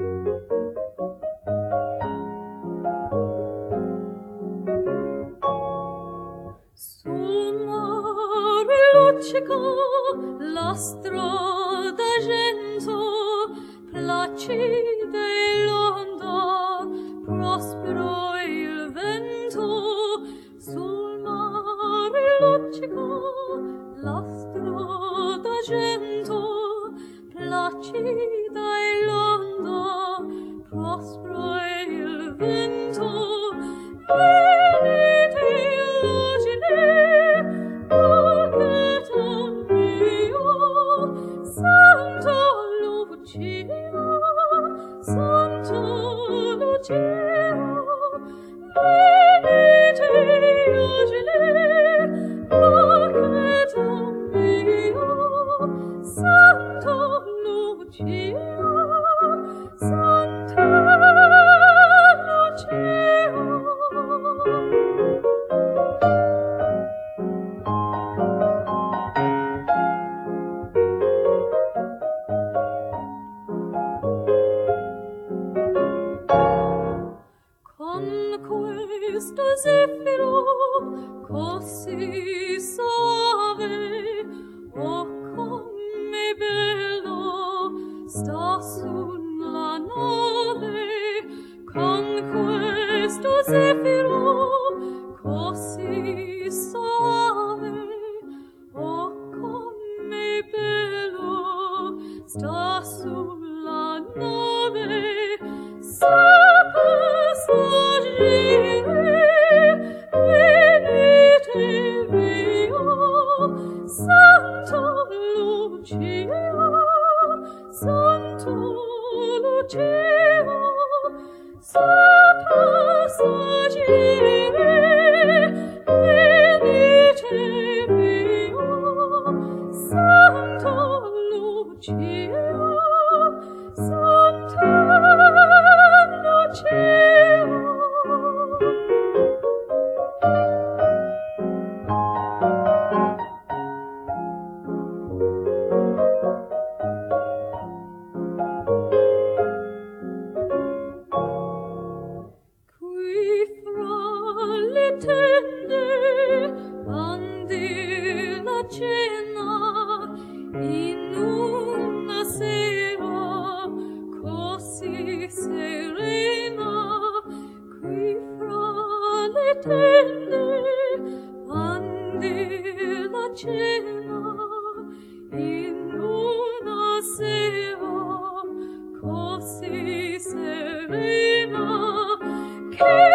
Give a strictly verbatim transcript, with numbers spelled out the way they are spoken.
Sul mare luccica la strada d'argento, placida e l'onda, prospero il vento. Sul mare luccica la strada d'argento, placida e l'onda, prospero il vento. Venite, Santa Lucia, Santa Lucia, venite agile, bacchetta mia, Santa Lucia, Santa Lucia. Questo zeffiro così soave, oh come bello sta sulla nave. Con questo zeffiro così soave, oh come bello sta sulla nave. Venite via, Santa Lucia, Santa Lucia, sappa sagire. Venite via, Santa Lucia, Santa Lucia. Cena in una sera così serena, qui fra le tende andi la cena in una sera così serena che